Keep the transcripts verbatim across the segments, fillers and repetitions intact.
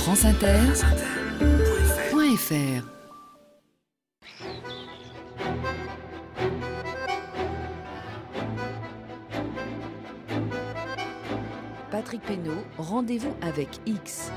France Inter, point F R. Patrick Pénaud, rendez-vous avec X.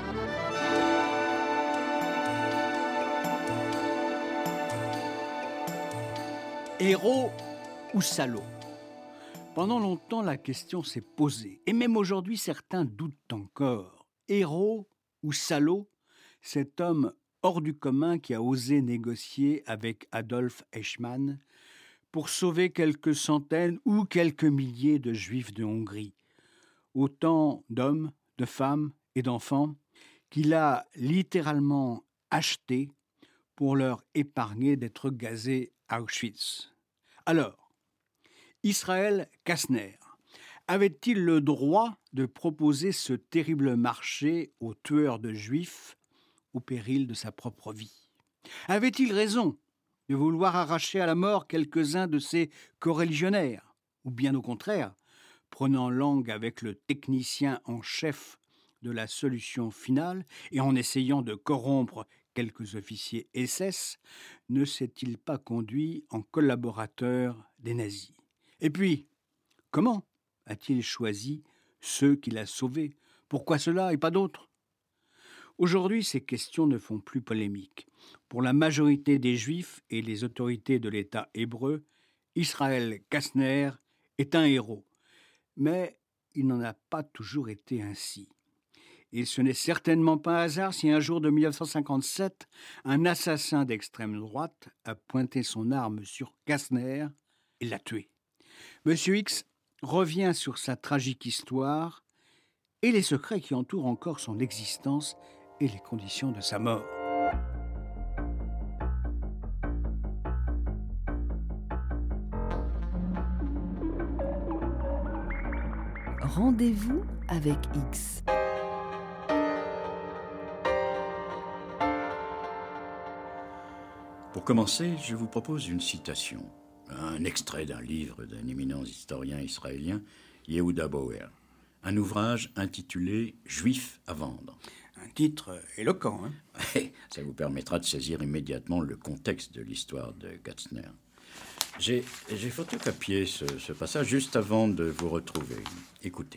Héros ou salaud ? Pendant longtemps, la question s'est posée. Et même aujourd'hui, certains doutent encore. Héros ou salaud ? Cet homme hors du commun qui a osé négocier avec Adolf Eichmann pour sauver quelques centaines ou quelques milliers de Juifs de Hongrie. Autant d'hommes, de femmes et d'enfants qu'il a littéralement achetés pour leur épargner d'être gazés à Auschwitz. Alors, Israël Kastner avait-il le droit de proposer ce terrible marché aux tueurs de Juifs au péril de sa propre vie ? Avait-il raison de vouloir arracher à la mort quelques-uns de ses coreligionnaires ? Ou bien au contraire, prenant langue avec le technicien en chef de la solution finale et en essayant de corrompre quelques officiers S S, ne s'est-il pas conduit en collaborateur des nazis ? Et puis, comment a-t-il choisi ceux qu'il a sauvés ? Pourquoi cela et pas d'autres ? Aujourd'hui, ces questions ne font plus polémique. Pour la majorité des Juifs et les autorités de l'État hébreu, Israël Kastner est un héros. Mais il n'en a pas toujours été ainsi. Et ce n'est certainement pas un hasard si un jour de mille neuf cent cinquante-sept, un assassin d'extrême droite a pointé son arme sur Kastner et l'a tué. Monsieur X revient sur sa tragique histoire et les secrets qui entourent encore son existence et les conditions de sa mort. Rendez-vous avec X. Pour commencer, je vous propose une citation, un extrait d'un livre d'un éminent historien israélien, Yehuda Bauer, un ouvrage intitulé « Juifs à vendre ». Un titre éloquent, hein ? Ça vous permettra de saisir immédiatement le contexte de l'histoire de Kastner. J'ai, j'ai photocopié ce, ce passage juste avant de vous retrouver. Écoutez.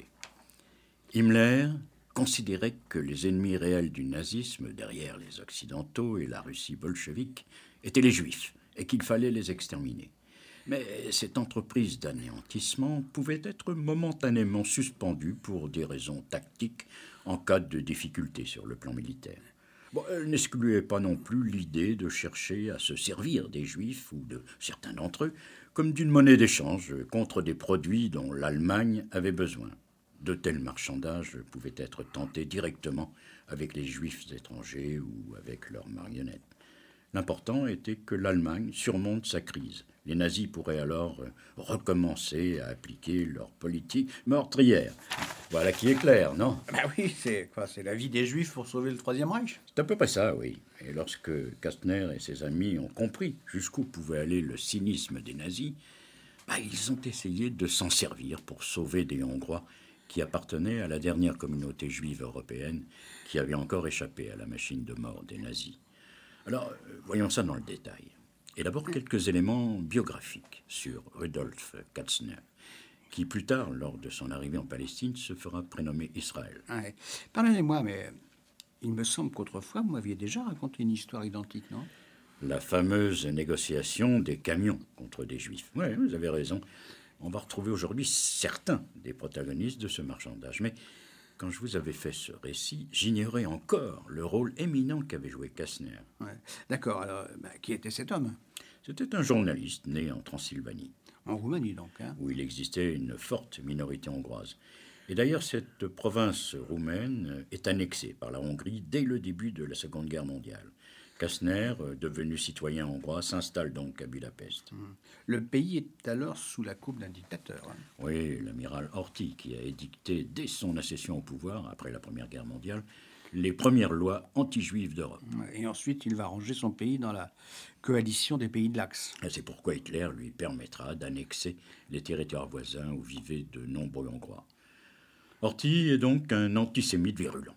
Himmler considérait que les ennemis réels du nazisme, derrière les Occidentaux et la Russie bolchevique, étaient les Juifs et qu'il fallait les exterminer. Mais cette entreprise d'anéantissement pouvait être momentanément suspendue pour des raisons tactiques en cas de difficultés sur le plan militaire. Bon, elle n'excluait pas non plus l'idée de chercher à se servir des Juifs ou de certains d'entre eux comme d'une monnaie d'échange contre des produits dont l'Allemagne avait besoin. De tels marchandages pouvaient être tentés directement avec les Juifs étrangers ou avec leurs marionnettes. L'important était que l'Allemagne surmonte sa crise. Les nazis pourraient alors recommencer à appliquer leur politique meurtrière. Voilà qui est clair, non ? Ben oui, c'est quoi ? C'est la vie des Juifs pour sauver le Troisième Reich ? C'est à peu près ça, oui. Et lorsque Kastner et ses amis ont compris jusqu'où pouvait aller le cynisme des nazis, ben, ils ont essayé de s'en servir pour sauver des Hongrois qui appartenaient à la dernière communauté juive européenne qui avait encore échappé à la machine de mort des nazis. Alors, voyons ça dans le détail. Et d'abord, quelques éléments biographiques sur Rudolf Kastner, qui plus tard, lors de son arrivée en Palestine, se fera prénommer Israël. Ouais. Pardonnez-moi, mais il me semble qu'autrefois, vous m'aviez déjà raconté une histoire identique, non ? La fameuse négociation des camions contre des Juifs. Oui, vous avez raison. On va retrouver aujourd'hui certains des protagonistes de ce marchandage. Mais quand je vous avais fait ce récit, j'ignorais encore le rôle éminent qu'avait joué Kastner. Ouais. D'accord, alors, bah, qui était cet homme ? C'était un journaliste né en Transylvanie. En Roumanie, donc. Hein ? Où il existait une forte minorité hongroise. Et d'ailleurs, cette province roumaine est annexée par la Hongrie dès le début de la Seconde Guerre mondiale. Kastner, devenu citoyen hongrois, s'installe donc à Budapest. Le pays est alors sous la coupe d'un dictateur. Hein. Oui, l'amiral Horthy, qui a édicté dès son accession au pouvoir, après la Première Guerre mondiale, les premières lois anti-juives d'Europe. Et ensuite, il va ranger son pays dans la coalition des pays de l'Axe. Et c'est pourquoi Hitler lui permettra d'annexer les territoires voisins où vivaient de nombreux Hongrois. Horthy est donc un antisémite virulent.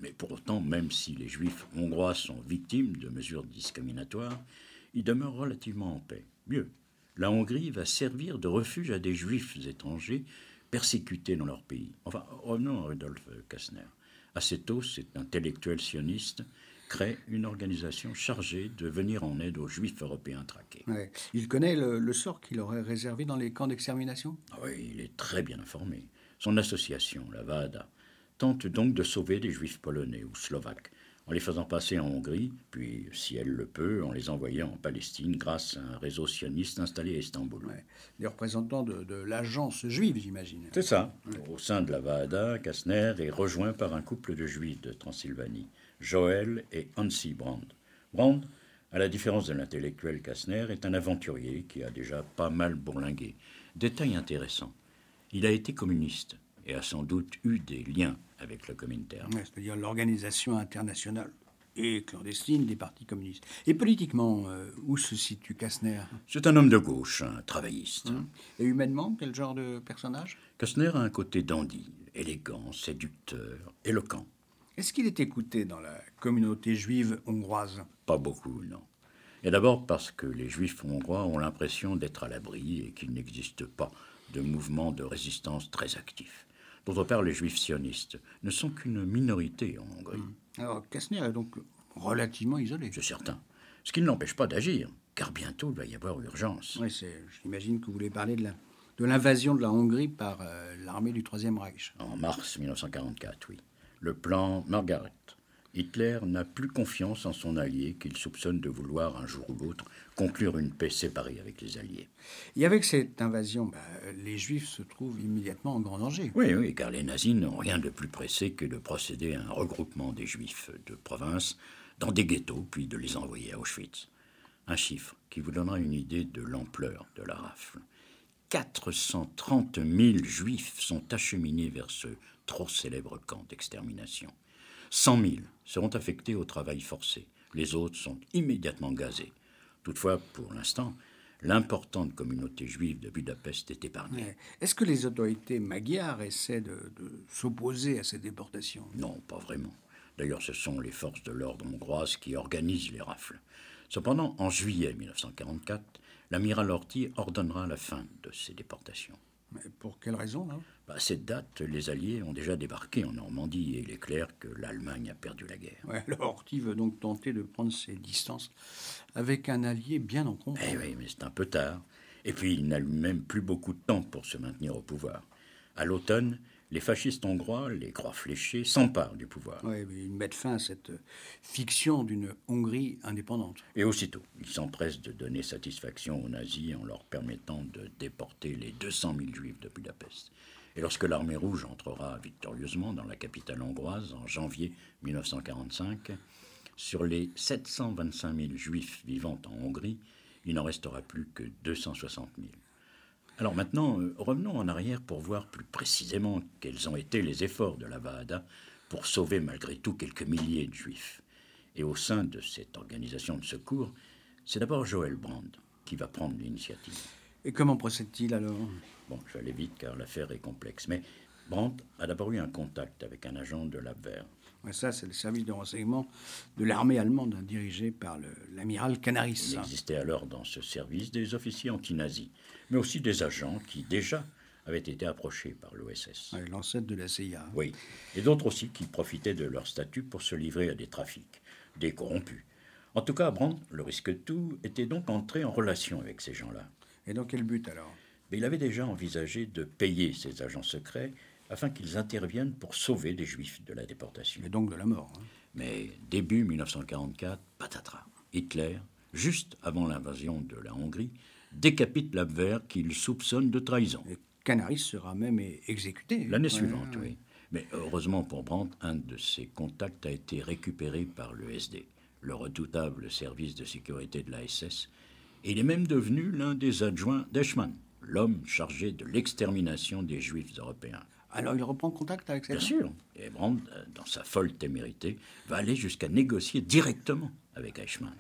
Mais pour autant, même si les Juifs hongrois sont victimes de mesures discriminatoires, ils demeurent relativement en paix. Mieux, la Hongrie va servir de refuge à des Juifs étrangers persécutés dans leur pays. Enfin, revenons à Rudolf Kastner. Assez tôt, cet intellectuel sioniste crée une organisation chargée de venir en aide aux Juifs européens traqués. Ouais. Il connaît le, le sort qu'il aurait réservé dans les camps d'extermination ? Ah oui, il est très bien informé. Son association, la Vahada, tente donc de sauver des Juifs polonais ou slovaques, en les faisant passer en Hongrie, puis, si elle le peut, en les envoyant en Palestine grâce à un réseau sioniste installé à Istanbul. Ouais. Des représentants de, de l'agence juive, j'imagine. C'est ça. Ouais. Au sein de la Vahada, Kastner est rejoint par un couple de Juifs de Transylvanie, Joël et Hansi Brand. Brand, à la différence de l'intellectuel Kastner, est un aventurier qui a déjà pas mal bourlingué. Détail intéressant, il a été communiste et a sans doute eu des liens avec le Comintern. Ouais, c'est-à-dire l'organisation internationale et clandestine des partis communistes. Et politiquement, euh, où se situe Kastner ? C'est un homme de gauche, un travailliste. Hum. Et humainement, quel genre de personnage ? Kastner a un côté dandy, élégant, séducteur, éloquent. Est-ce qu'il est écouté dans la communauté juive hongroise ? Pas beaucoup, non. Et d'abord parce que les Juifs hongrois ont l'impression d'être à l'abri et qu'il n'existe pas de mouvement de résistance très actif. D'autre part, les Juifs sionistes ne sont qu'une minorité en Hongrie. Alors, Kastner est donc relativement isolé. C'est certain. Ce qui ne l'empêche pas d'agir, car bientôt il va y avoir urgence. Oui, c'est, j'imagine que vous voulez parler de, la, de l'invasion de la Hongrie par euh, l'armée du Troisième Reich. En mars mille neuf cent quarante-quatre, oui. Le plan Margaret. Hitler n'a plus confiance en son allié qu'il soupçonne de vouloir un jour ou l'autre conclure une paix séparée avec les Alliés. Et avec cette invasion, bah, les Juifs se trouvent immédiatement en grand danger. Oui, oui, car les nazis n'ont rien de plus pressé que de procéder à un regroupement des Juifs de province dans des ghettos, puis de les envoyer à Auschwitz. Un chiffre qui vous donnera une idée de l'ampleur de la rafle. quatre cent trente mille Juifs sont acheminés vers ce trop célèbre camp d'extermination. cent mille seront affectés au travail forcé. Les autres sont immédiatement gazés. Toutefois, pour l'instant, l'importante communauté juive de Budapest est épargnée. Ouais. Est-ce que les autorités magyares essaient de, de s'opposer à ces déportations ? Non, pas vraiment. D'ailleurs, ce sont les forces de l'ordre hongroises qui organisent les rafles. Cependant, en juillet mille neuf cent quarante-quatre, l'amiral Horthy ordonnera la fin de ces déportations. Mais pour quelle raison, là ? Bah, à cette date, les Alliés ont déjà débarqué en Normandie et il est clair que l'Allemagne a perdu la guerre. Ouais, alors Horthy veut donc tenter de prendre ses distances avec un allié bien encombré. Eh oui, mais c'est un peu tard. Et puis, il n'a lui-même plus beaucoup de temps pour se maintenir au pouvoir. À l'automne, les fascistes hongrois, les croix fléchées, s'emparent du pouvoir. Ouais, mais ils mettent fin à cette fiction d'une Hongrie indépendante. Et aussitôt, ils s'empressent de donner satisfaction aux nazis en leur permettant de déporter les deux cent mille juifs de Budapest. Et lorsque l'armée rouge entrera victorieusement dans la capitale hongroise en janvier mille neuf cent quarante-cinq, sur les sept cent vingt-cinq mille juifs vivant en Hongrie, il n'en restera plus que deux cent soixante mille. Alors maintenant, euh, revenons en arrière pour voir plus précisément quels ont été les efforts de la Vahada pour sauver malgré tout quelques milliers de juifs. Et au sein de cette organisation de secours, c'est d'abord Joël Brand qui va prendre l'initiative. Et comment procède-t-il alors ? Bon, je vais aller vite car l'affaire est complexe, mais Brand a d'abord eu un contact avec un agent de l'Abwehr. Ouais, ça, c'est le service de renseignement de l'armée allemande, hein, dirigé par le, l'amiral Canaris. Il existait alors dans ce service des officiers anti-nazis, mais aussi des agents qui déjà avaient été approchés par l'O S S. Ouais, l'ancêtre de la C I A. Oui, et d'autres aussi qui profitaient de leur statut pour se livrer à des trafics, des corrompus. En tout cas, Brand, le risque de tout, était donc entré en relation avec ces gens-là. Et dans quel but alors ? Mais il avait déjà envisagé de payer ces agents secrets afin qu'ils interviennent pour sauver des juifs de la déportation. Et donc de la mort. Hein. Mais début mille neuf cent quarante-quatre, patatras. Hitler, juste avant l'invasion de la Hongrie, décapite l'Abwehr qu'il soupçonne de trahison. Et Canaris sera même exécuté. L'année Ouais, suivante, ouais. oui. Mais heureusement pour Brandt, un de ses contacts a été récupéré par le S D, le redoutable service de sécurité de la S S, et il est même devenu l'un des adjoints d'Eichmann, l'homme chargé de l'extermination des Juifs européens. Alors il reprend contact avec cette Bien sûr, et Brandt, dans sa folle témérité, va aller jusqu'à négocier directement avec Eichmann.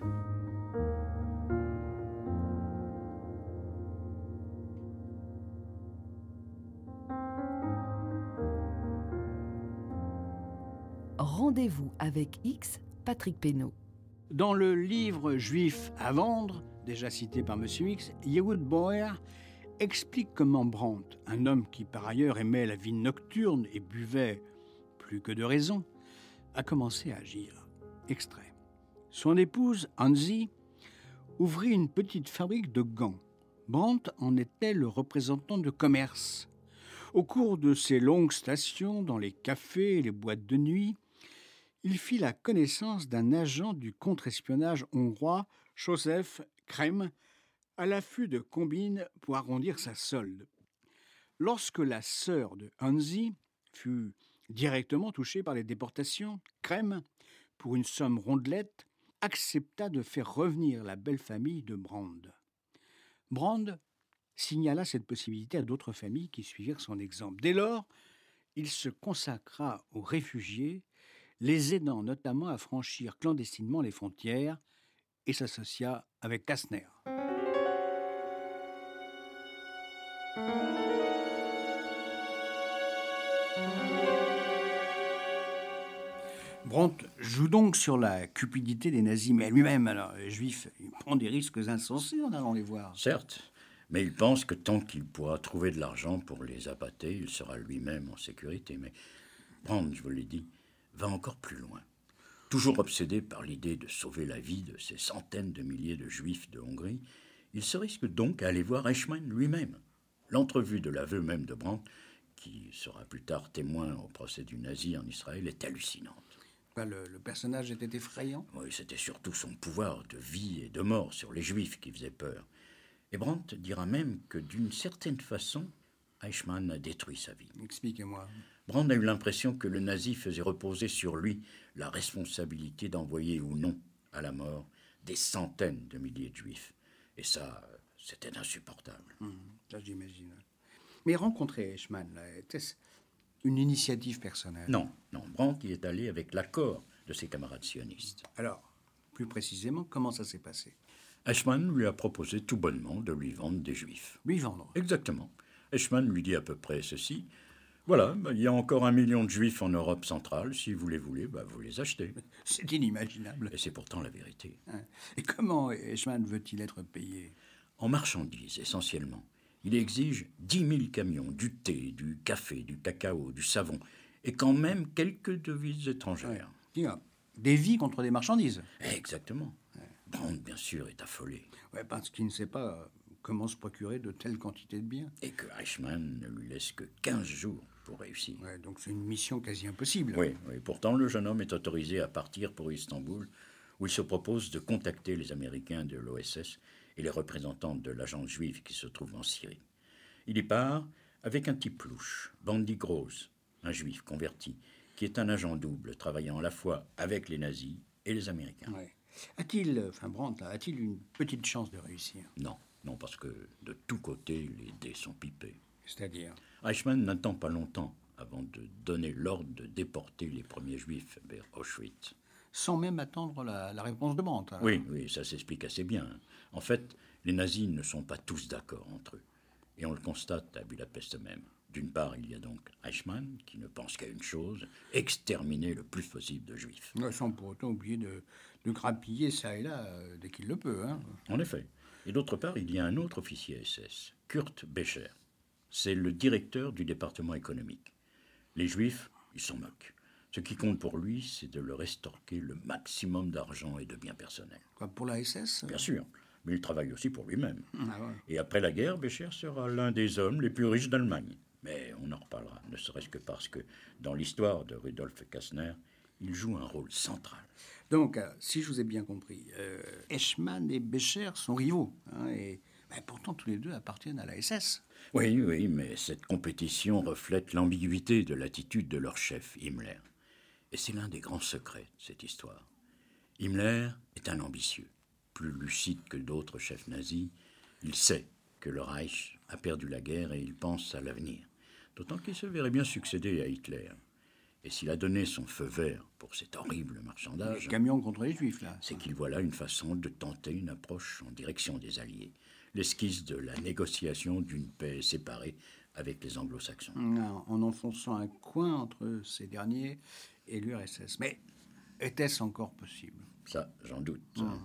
Rendez Rendez-vous avec X, Patrick Pénaud. Dans le livre Juif à vendre, déjà cité par M. X, Yehud Boer explique comment Brandt, un homme qui par ailleurs aimait la vie nocturne et buvait plus que de raison, a commencé à agir. Extrait. Son épouse, Hansi, ouvrit une petite fabrique de gants. Brandt en était le représentant de commerce. Au cours de ses longues stations dans les cafés et les boîtes de nuit, il fit la connaissance d'un agent du contre-espionnage hongrois, Joseph Krem, à l'affût de combines pour arrondir sa solde. Lorsque la sœur de Hansi fut directement touchée par les déportations, Krem, pour une somme rondelette, accepta de faire revenir la belle famille de Brand. Brand signala cette possibilité à d'autres familles qui suivirent son exemple. Dès lors, il se consacra aux réfugiés, les aidant notamment à franchir clandestinement les frontières, et s'associa avec Kastner. Brandt joue donc sur la cupidité des nazis, mais lui-même, alors, juif, il prend des risques insensés en allant les voir. Certes, mais il pense que tant qu'il pourra trouver de l'argent pour les appâter, il sera lui-même en sécurité. Mais Brandt, je vous l'ai dit, va encore plus loin. Toujours obsédé par l'idée de sauver la vie de ces centaines de milliers de juifs de Hongrie, il se risque donc à aller voir Eichmann lui-même. L'entrevue de l'aveu même de Brandt, qui sera plus tard témoin au procès du nazi en Israël, est hallucinante. Le, le personnage était effrayant. Oui, c'était surtout son pouvoir de vie et de mort sur les Juifs qui faisait peur. Et Brandt dira même que, d'une certaine façon, Eichmann a détruit sa vie. Expliquez-moi. Brandt a eu l'impression que le nazi faisait reposer sur lui la responsabilité d'envoyer ou non à la mort des centaines de milliers de Juifs. Et ça, c'était insupportable. Mmh, ça, j'imagine. Mais rencontrer Eichmann, là, était-ce une initiative personnelle? Non, non. Brandt y est allé avec l'accord de ses camarades sionistes. Alors, plus précisément, comment ça s'est passé? Eichmann lui a proposé tout bonnement de lui vendre des Juifs. Lui vendre? Exactement. Eichmann lui dit à peu près ceci. Voilà, bah, il y a encore un million de Juifs en Europe centrale. Si vous les voulez, bah, vous les achetez. C'est inimaginable. Et c'est pourtant la vérité. Et comment Eichmann veut-il être payé? En marchandises, essentiellement. Il exige dix mille camions, du thé, du café, du cacao, du savon, et quand même quelques devises étrangères. Ouais. Des vies contre des marchandises. Exactement. Ouais. Brandt, bien sûr, est affolé. Ouais, parce qu'il ne sait pas comment se procurer de telles quantités de biens. Et que Eichmann ne lui laisse que quinze jours pour réussir. Ouais, donc c'est une mission quasi impossible. Oui, oui, pourtant le jeune homme est autorisé à partir pour Istanbul, où il se propose de contacter les Américains de l'O S S et les représentants de l'agence juive qui se trouve en Syrie. Il y part avec un type louche, Bandy Gross, un juif converti, qui est un agent double, travaillant à la fois avec les nazis et les Américains. Ouais. A-t-il, enfin Brandt, a-t-il une petite chance de réussir? Non, non, parce que de tous côtés, les dés sont pipés. C'est-à-dire? Eichmann n'attend pas longtemps avant de donner l'ordre de déporter les premiers juifs vers Auschwitz. Sans même attendre la, la réponse de Brandt. Oui, oui, ça s'explique assez bien. En fait, les nazis ne sont pas tous d'accord entre eux. Et on le constate à Budapest même. D'une part, il y a donc Eichmann, qui ne pense qu'à une chose, exterminer le plus possible de juifs. Sans pour autant oublier de, de grappiller ça et là, euh, dès qu'il le peut. Hein. En effet. Et d'autre part, il y a un autre officier S S, Kurt Becher. C'est le directeur du département économique. Les juifs, ils s'en moquent. Ce qui compte pour lui, c'est de leur estorquer le maximum d'argent et de biens personnels. Quoi, pour la S S? Bien sûr, mais il travaille aussi pour lui-même. Ah ouais. Et après la guerre, Becher sera l'un des hommes les plus riches d'Allemagne. Mais on en reparlera, ne serait-ce que parce que, dans l'histoire de Rudolf Kastner, il joue un rôle central. Donc, euh, si je vous ai bien compris, euh, Eichmann et Becher sont rivaux, hein, et ben, pourtant tous les deux appartiennent à la S S. Oui, oui, mais cette compétition reflète l'ambiguïté de l'attitude de leur chef, Himmler. Et c'est l'un des grands secrets de cette histoire. Himmler est un ambitieux. Plus lucide que d'autres chefs nazis, il sait que le Reich a perdu la guerre et il pense à l'avenir. D'autant qu'il se verrait bien succéder à Hitler. Et s'il a donné son feu vert pour cet horrible marchandage... Les camions contre les Juifs, là. C'est qu'il voit là une façon de tenter une approche en direction des Alliés. L'esquisse de la négociation d'une paix séparée avec les Anglo-Saxons. En enfonçant un coin entre ces derniers et l'U R S S. Mais était-ce encore possible? Ça, j'en doute. Hum.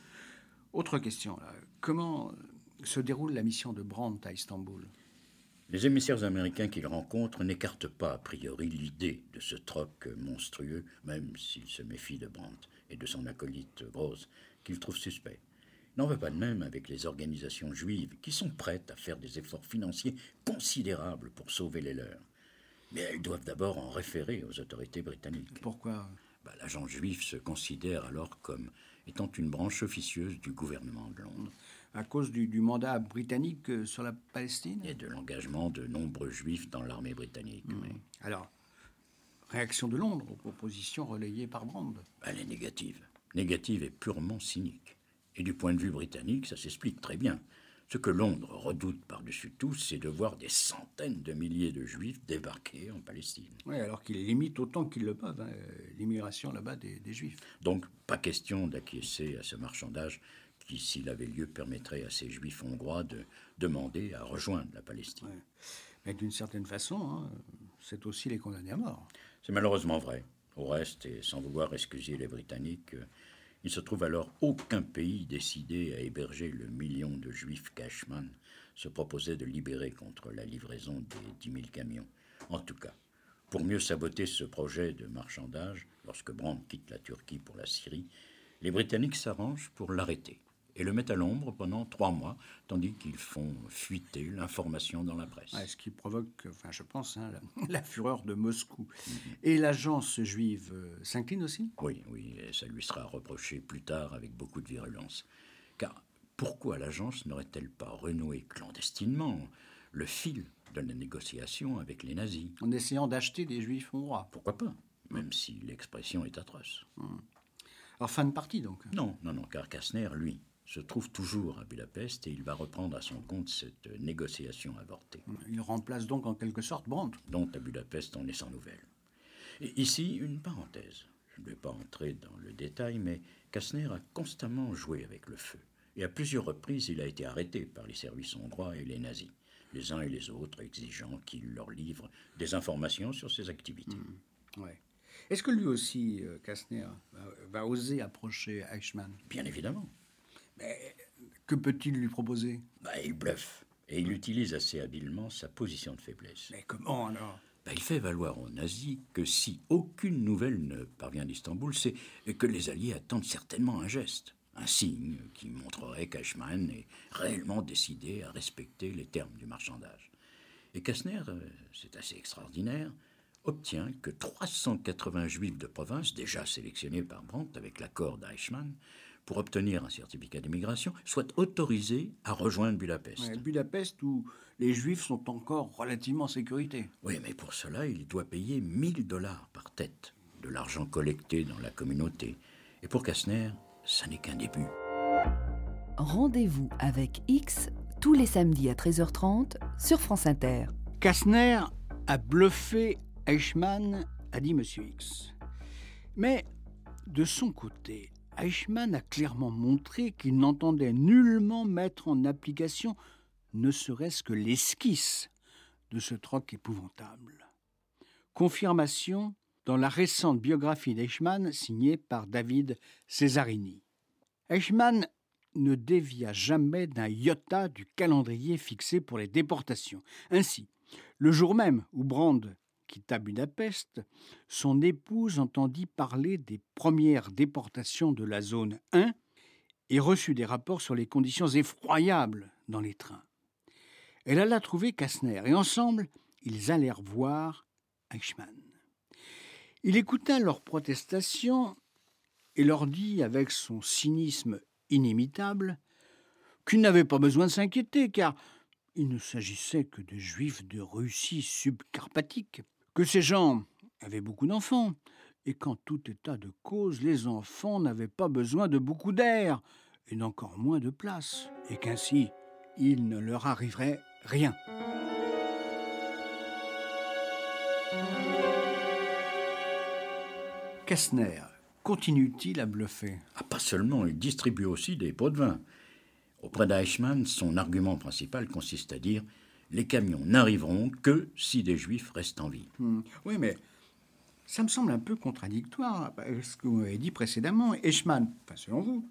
Autre question, là. Comment se déroule la mission de Brandt à Istanbul? Les émissaires américains qu'il rencontre n'écartent pas a priori l'idée de ce troc monstrueux, même s'ils se méfient de Brandt et de son acolyte Gross, qu'ils trouvent suspect. Il n'en va pas de même avec les organisations juives qui sont prêtes à faire des efforts financiers considérables pour sauver les leurs. Mais elles doivent d'abord en référer aux autorités britanniques. Pourquoi? Bah, l'agent juif se considère alors comme étant une branche officieuse du gouvernement de Londres. À cause du, du mandat britannique sur la Palestine? Et de l'engagement de nombreux juifs dans l'armée britannique. Mmh. Oui. Alors, réaction de Londres aux propositions relayées par Brandt? Elle est négative. Négative et purement cynique. Et du point de vue britannique, ça s'explique très bien. Ce que Londres redoute par-dessus tout, c'est de voir des centaines de milliers de juifs débarquer en Palestine. Oui, alors qu'ils limitent autant qu'ils le peuvent hein, l'immigration là-bas des, des juifs. Donc, pas question d'acquiescer à ce marchandage qui, s'il avait lieu, permettrait à ces juifs hongrois de demander à rejoindre la Palestine. Ouais. Mais d'une certaine façon, hein, c'est aussi les condamner à mort. C'est malheureusement vrai. Au reste, et sans vouloir excuser les Britanniques, il se trouve alors aucun pays décidé à héberger le million de juifs qu'Eichmann se proposait de libérer contre la livraison des dix mille camions. En tout cas, pour mieux saboter ce projet de marchandage, lorsque Brandt quitte la Turquie pour la Syrie, les Britanniques s'arrangent pour l'arrêter et le mettent à l'ombre pendant trois mois, tandis qu'ils font fuiter l'information dans la presse. Ouais, ce qui provoque, enfin, je pense, hein, la, la fureur de Moscou. Mm-hmm. Et l'agence juive euh, s'incline aussi? Oui, oui, et ça lui sera reproché plus tard avec beaucoup de virulence. Car pourquoi l'agence n'aurait-elle pas renoué clandestinement le fil de la négociation avec les nazis? En essayant d'acheter des juifs hongrois? Pourquoi pas, même mm. si l'expression est atroce. Mm. Alors, fin de partie, donc? Non, non, non, car Kastner, lui, se trouve toujours à Budapest et il va reprendre à son compte cette négociation avortée. Il remplace donc en quelque sorte Brandt. Dont à Budapest on est sans nouvelles. Et ici, une parenthèse. Je ne vais pas entrer dans le détail, mais Kastner a constamment joué avec le feu. Et à plusieurs reprises, il a été arrêté par les services hongrois et les nazis, les uns et les autres exigeant qu'il leur livre des informations sur ses activités. Mmh, ouais. Est-ce que lui aussi, euh, Kastner, va, va oser approcher Eichmann? Bien évidemment. Mais que peut-il lui proposer? Bah, il bluffe. Et il utilise assez habilement sa position de faiblesse. Mais comment alors? Bah, il fait valoir aux nazis que si aucune nouvelle ne parvient d'Istanbul, c'est que les Alliés attendent certainement un geste, un signe qui montrerait qu'Eichmann est réellement décidé à respecter les termes du marchandage. Et Kastner, c'est assez extraordinaire, obtient que trois cent quatre-vingts juifs de province, déjà sélectionnés par Brandt avec l'accord d'Eichmann, pour obtenir un certificat d'immigration, soient autorisés à rejoindre Budapest. Ouais, Budapest où les Juifs sont encore relativement en sécurité. Oui, mais pour cela, il doit payer mille dollars par tête, de l'argent collecté dans la communauté. Et pour Kastner, ça n'est qu'un début. Rendez-vous avec X tous les samedis à treize heures trente sur France Inter. Kastner a bluffé Eichmann, a dit Monsieur X. Mais de son côté, Eichmann a clairement montré qu'il n'entendait nullement mettre en application ne serait-ce que l'esquisse de ce troc épouvantable. Confirmation dans la récente biographie d'Eichmann signée par David Cesarini. Eichmann ne dévia jamais d'un iota du calendrier fixé pour les déportations. Ainsi, le jour même où Brandt quitta Budapest, son épouse entendit parler des premières déportations de la zone un et reçut des rapports sur les conditions effroyables dans les trains. Elle alla trouver Kastner et ensemble, ils allèrent voir Eichmann. Il écouta leurs protestations et leur dit avec son cynisme inimitable qu'il n'avait pas besoin de s'inquiéter car il ne s'agissait que de juifs de Russie subcarpatique, que ces gens avaient beaucoup d'enfants, et qu'en tout état de cause, les enfants n'avaient pas besoin de beaucoup d'air, et d'encore moins de place, et qu'ainsi, il ne leur arriverait rien. Kastner continue-t-il à bluffer? Ah, pas seulement, il distribue aussi des pots de vin. Auprès d'Eichmann, son argument principal consiste à dire « les camions n'arriveront que si des Juifs restent en vie ». Mmh. Oui, mais Ça me semble un peu contradictoire avec ce que vous m'avez dit précédemment. Eichmann, enfin selon vous,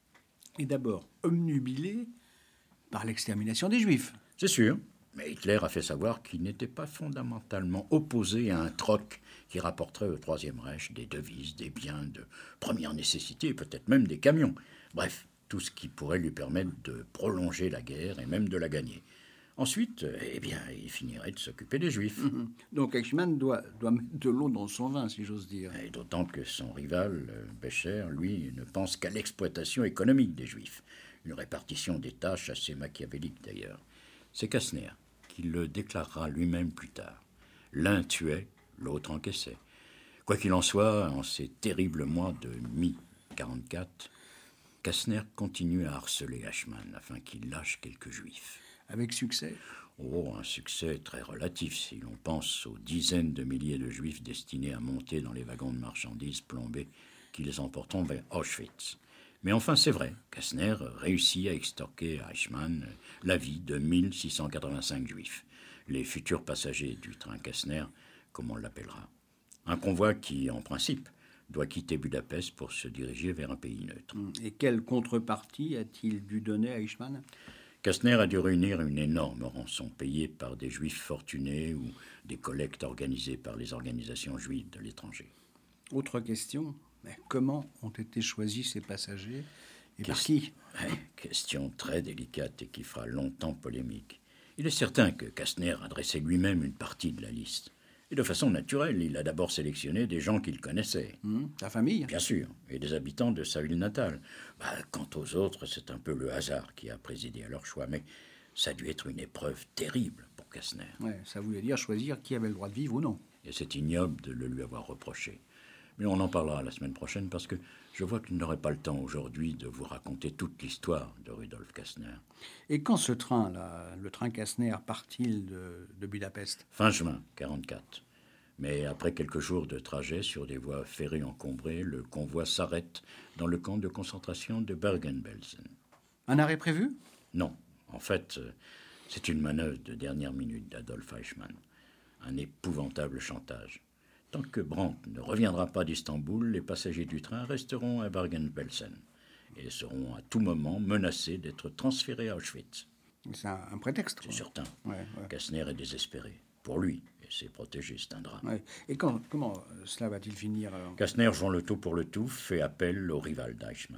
est d'abord obnubilé par l'extermination des Juifs. C'est sûr, mais Hitler a fait savoir qu'il n'était pas fondamentalement opposé à un troc qui rapporterait au Troisième Reich des devises, des biens de première nécessité, et peut-être même des camions. Bref, tout ce qui pourrait lui permettre de prolonger la guerre et même de la gagner. Ensuite, eh bien, il finirait de s'occuper des Juifs. Mmh. Donc Eichmann doit, doit mettre de l'eau dans son vin, si j'ose dire. Et d'autant que son rival, Becher, lui, ne pense qu'à l'exploitation économique des Juifs. Une répartition des tâches assez machiavélique, d'ailleurs. C'est Kastner qui le déclarera lui-même plus tard. L'un tuait, l'autre encaissait. Quoi qu'il en soit, en ces terribles mois de mi quarante-quatre, Kastner continue à harceler Eichmann afin qu'il lâche quelques Juifs. Avec succès? Oh, un succès très relatif si l'on pense aux dizaines de milliers de Juifs destinés à monter dans les wagons de marchandises plombés qui les emporteront vers Auschwitz. Mais enfin, c'est vrai, Kastner réussit à extorquer à Eichmann la vie de mille six cent quatre-vingt-cinq Juifs, les futurs passagers du train Kastner, comme on l'appellera. Un convoi qui, en principe, doit quitter Budapest pour se diriger vers un pays neutre. Et quelle contrepartie a-t-il dû donner à Eichmann? Kastner a dû réunir une énorme rançon payée par des Juifs fortunés ou des collectes organisées par les organisations juives de l'étranger. Autre question, mais comment ont été choisis ces passagers et Qu'est-ce... par qui? Question très délicate et qui fera longtemps polémique. Il est certain que Kastner a dressé lui-même une partie de la liste. Et de façon naturelle, il a d'abord sélectionné des gens qu'il connaissait. Mmh, sa famille? Bien sûr, et des habitants de sa ville natale. Bah, quant aux autres, c'est un peu le hasard qui a présidé à leur choix, mais ça a dû être une épreuve terrible pour Kastner. Ouais, ça voulait dire choisir qui avait le droit de vivre ou non. Et c'est ignoble de le lui avoir reproché. Mais on en parlera la semaine prochaine parce que je vois qu'il n'aurait pas le temps aujourd'hui de vous raconter toute l'histoire de Rudolf Kastner. Et quand ce train-là, le train Kastner, part-il de, de Budapest? Fin juin quarante-quatre. Mais après quelques jours de trajet sur des voies ferrées encombrées, le convoi s'arrête dans le camp de concentration de Bergen-Belsen. Un arrêt prévu? Non. En fait, c'est une manœuvre de dernière minute d'Adolf Eichmann. Un épouvantable chantage. Tant que Brandt ne reviendra pas d'Istanbul, les passagers du train resteront à Bergen-Belsen et seront à tout moment menacés d'être transférés à Auschwitz. C'est un, un prétexte. C'est certain. Ouais, ouais. Kastner est désespéré. Pour lui et ses protégés, c'est un drame. Ouais. Et quand, comment cela va-t-il finir alors? Kastner, jouant le tout pour le tout, fait appel au rival d'Eichmann.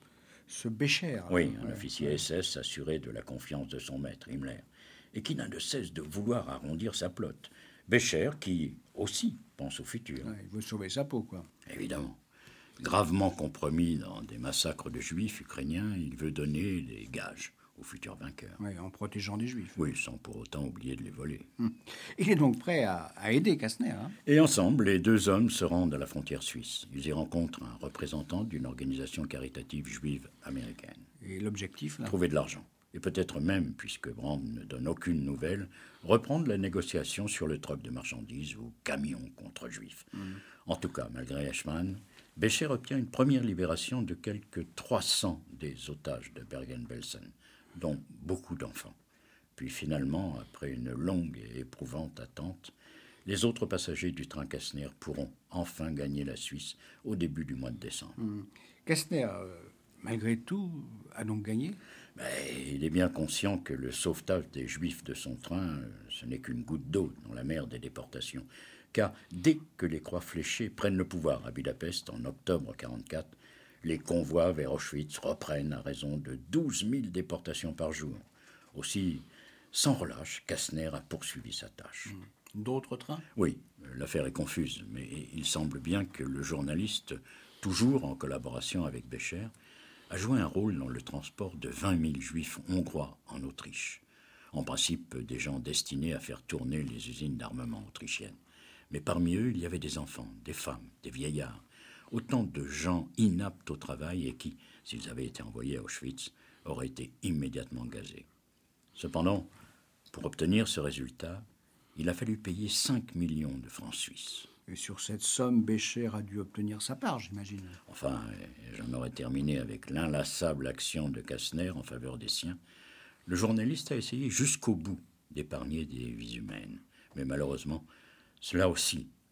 Ce Becher. Oui, un ouais, officier ouais. S S assuré de la confiance de son maître, Himmler, et qui n'a de cesse de vouloir arrondir sa plotte. Becher, qui aussi pense au futur. Ouais, il veut sauver sa peau, quoi. Évidemment. Gravement compromis dans des massacres de juifs ukrainiens, il veut donner des gages aux futurs vainqueurs. Ouais, en protégeant des juifs. Oui, sans pour autant oublier de les voler. Hum. Il est donc prêt à, à aider Kastner. Hein? Et ensemble, les deux hommes se rendent à la frontière suisse. Ils y rencontrent un représentant d'une organisation caritative juive américaine. Et l'objectif, là? Trouver de l'argent. Et peut-être même, puisque Brandt ne donne aucune nouvelle, reprendre la négociation sur le troc de marchandises ou camions contre juifs. Mm. En tout cas, malgré Eichmann, Becher obtient une première libération de quelques trois cents des otages de Bergen-Belsen, dont beaucoup d'enfants. Puis finalement, après une longue et éprouvante attente, les autres passagers du train Kastner pourront enfin gagner la Suisse au début du mois de décembre. Mm. Kastner, euh, malgré tout, a donc gagné? Mais il est bien conscient que le sauvetage des Juifs de son train, ce n'est qu'une goutte d'eau dans la mer des déportations. Car dès que les croix fléchées prennent le pouvoir à Budapest en octobre quarante-quatre, les convois vers Auschwitz reprennent à raison de douze mille déportations par jour. Aussi, sans relâche, Kastner a poursuivi sa tâche. D'autres trains? Oui, l'affaire est confuse, mais il semble bien que le journaliste, toujours en collaboration avec Becher, a joué un rôle dans le transport de vingt mille juifs hongrois en Autriche. En principe, des gens destinés à faire tourner les usines d'armement autrichiennes. Mais parmi eux, il y avait des enfants, des femmes, des vieillards, autant de gens inaptes au travail et qui, s'ils avaient été envoyés à Auschwitz, auraient été immédiatement gazés. Cependant, pour obtenir ce résultat, il a fallu payer cinq millions de francs suisses. Et sur cette somme, Becher a dû obtenir sa part, j'imagine. Enfin, j'en aurais terminé avec l'inlassable action de Kastner en faveur des siens. Le journaliste a essayé jusqu'au bout d'épargner des vies humaines. Mais malheureusement, cela aussi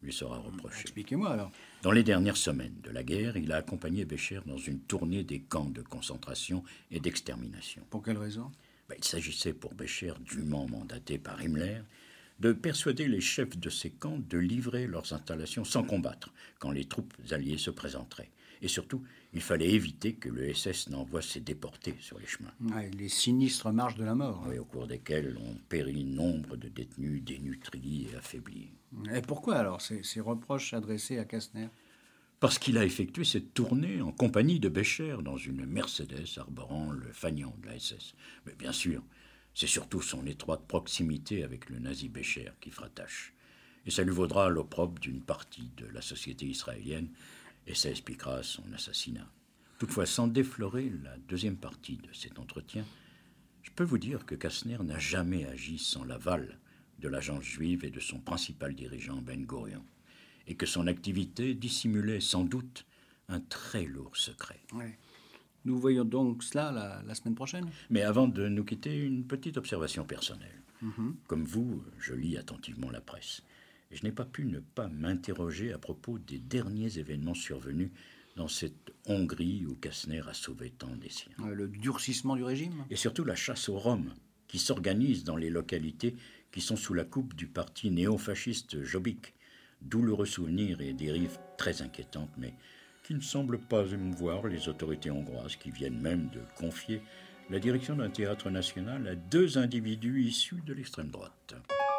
lui sera reproché. Expliquez-moi alors. Dans les dernières semaines de la guerre, il a accompagné Bécher dans une tournée des camps de concentration et d'extermination. Pour quelle raison? Ben, il s'agissait pour Bécher, dûment mandaté par Himmler, de persuader les chefs de ces camps de livrer leurs installations sans combattre quand les troupes alliées se présenteraient. Et surtout, il fallait éviter que le S S n'envoie ses déportés sur les chemins. Ouais, les sinistres marches de la mort. Oui, au cours desquelles ont péri nombre de détenus dénutris et affaiblis. Et pourquoi alors ces, ces reproches adressés à Kastner? Parce qu'il a effectué cette tournée en compagnie de Bécher dans une Mercedes arborant le fanion de la S S. Mais bien sûr, c'est surtout son étroite proximité avec le nazi Bécher qui fera tâche. Et ça lui vaudra l'opprobre d'une partie de la société israélienne, et ça expliquera son assassinat. Toutefois, sans déflorer la deuxième partie de cet entretien, je peux vous dire que Kastner n'a jamais agi sans l'aval de l'agence juive et de son principal dirigeant Ben Gurion, et que son activité dissimulait sans doute un très lourd secret. Ouais. Nous voyons donc cela la, la semaine prochaine. Mais avant de nous quitter, une petite observation personnelle. Mm-hmm. Comme vous, je lis attentivement la presse. Et je n'ai pas pu ne pas m'interroger à propos des derniers événements survenus dans cette Hongrie où Kastner a sauvé tant des siens. Ouais, le durcissement du régime. Et surtout la chasse aux Roms, qui s'organise dans les localités qui sont sous la coupe du parti néo-fasciste Jobbik. Douloureux souvenirs et dérives très inquiétantes, mais qui ne semblent pas émouvoir les autorités hongroises, qui viennent même de confier la direction d'un théâtre national à deux individus issus de l'extrême droite.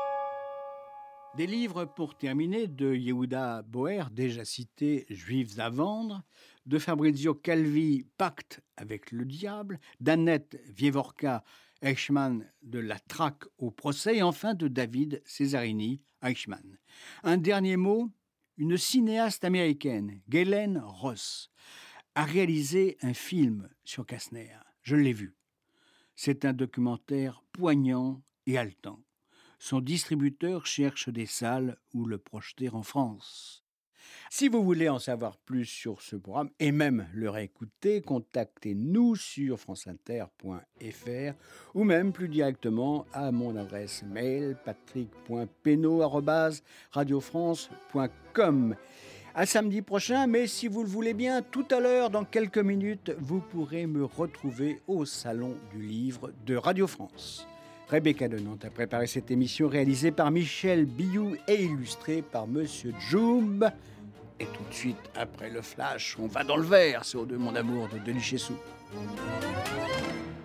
Des livres pour terminer de Yehuda Boer, déjà cité, Juifs à vendre, de Fabrizio Calvi, Pacte avec le diable, d'Annette Vievorka, Eichmann, de la traque au procès, et enfin de David Cesarini, Eichmann. Un dernier mot, une cinéaste américaine, Gaylen Ross, a réalisé un film sur Kastner. Je l'ai vu. C'est un documentaire poignant et haletant. Son distributeur cherche des salles où le projeter en France. Si vous voulez en savoir plus sur ce programme et même le réécouter, contactez-nous sur franceinter point f r ou même plus directement à mon adresse mail patrick point penaud arobase radio france point com. À samedi prochain, mais si vous le voulez bien, tout à l'heure, dans quelques minutes, vous pourrez me retrouver au Salon du Livre de Radio France. Rebecca de Nantes a préparé cette émission réalisée par Michel Biou et illustrée par Monsieur Joub. Et tout de suite, après le flash, on va dans le vert, c'est au de mon amour de Denis Chessou.